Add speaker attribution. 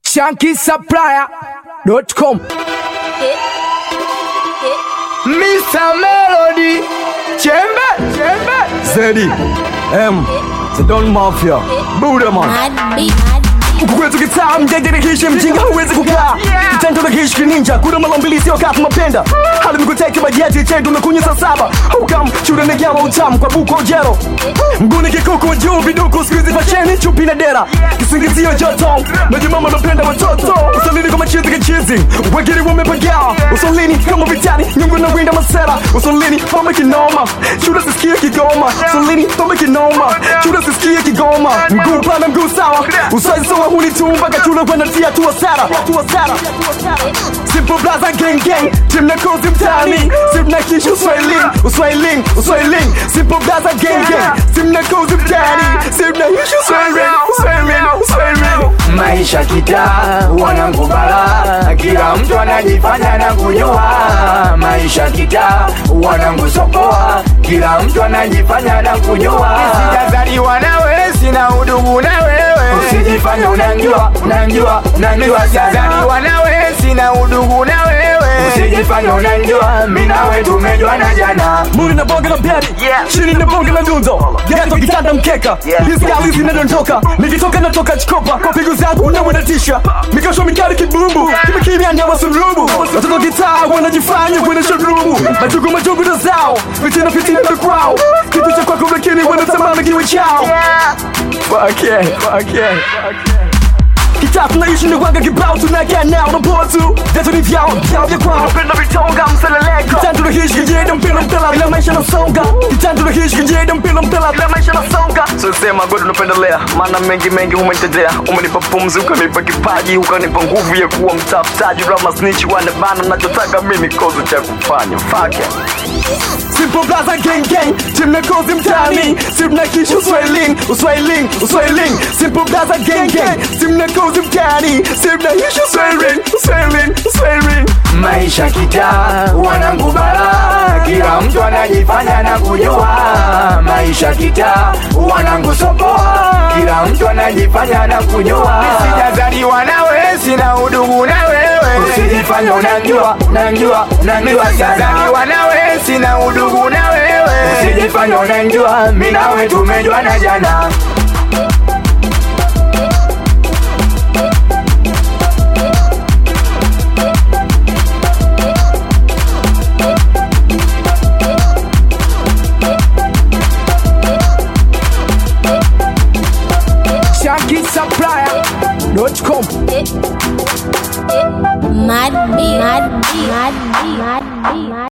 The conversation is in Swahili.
Speaker 1: ShankySupplier.com.
Speaker 2: Mr. Melody Chembe Zeddy M The Don Mafia Buddha man Kukwetu kitaa mjenge nikishi mjinga huwezi kukaa Kitendo na kishi kininja kuna malambili sio katu mapenda Hali mikuteki majeti chendu mekunya saa saba Hukam chuda negewa utamu kwa buko ojero Mguni kikuku juu viduku skuizi fasheni chupi na dera Kisingizio joto Majimama napenda watoto Usalini kama chizi kichizi Wagiri wamepagawa Usalini kama vitani Nyungu na winda masera Usalini pama kinoma Chuda sisikia kigoma Usalini pama kinoma Chuda sisikia kigoma Mguu pana mguu sawa Usaizi sawa hunitumba Kachula wena tia tuwa sara Simple Blaza gang gang Tim na kozi mtani Sim na kishu Uswailing Simple Blaza gang gang Sim na kozi mtani Sim na kishu Uswailing
Speaker 3: Maisha kitaa, wanangu bala Kila mtu anajifanya na kujua Maisha kitaa, wanangu sopoa Kila mtu anajifanya na kujua Sijazaliwa nawe, sina udugu na wewe Usijifanya unanjua Sijazaliwa nawe, sina udugu na wewe Usijifanya unanjua, minawe tumejua na jana
Speaker 2: Muri na bonga na bedi, chini na bonga na dunzo Geto kitanda mkeka, hizi gali zinadondoka Nikitoka natoka chikopa, kwa pigu zangu unawenatisha Mikasho mikari kibumbu, kimekimia nyawa surubu Watoto gitaa, wanajifanya kwenye showroom Majugu na zao, fitina the crowd Kitu cha kwako lakini wanatamana kiwe chao Fuck yeah Kitaa tunaishi ni wanga kibao tunakia nao na potu Deto ni vyao vya kwao Napenda vitonga mseleleko Kitandu na hishi kijeda mpila mpila ila maisha na songa Kitandu na hishi kijeda mpila mpila ila maisha na songa So sema godo napendelea Mana mengi umenitedea Umenipa pumzi ukanipa kipaji Ukanipa nguvu ya kuwa mtafutaji Rama snitch wanebana nachotaka mimi kozo cha kufanya Fuck yeah Simple Blaza gang gang Tim na kozi mtani Sim na kishi Uswailing Simple Blaza gang gang Sim na kozi mtani Sim na kishi Uswailing
Speaker 3: Maisha kitaa, wanangu bala Kila mtu anajifanya na kujua Maisha kitaa, wanangu sopoa Kila mtu anajifanya na kujua Sijazaliwa nawe, sina udugu na wewe Usijifanya unanjua Sijazaliwa nawe, sina udugu na wewe Usijifanya unanjua, minawe tumejua na jana
Speaker 1: ShankySupplier.com.
Speaker 4: Mad B.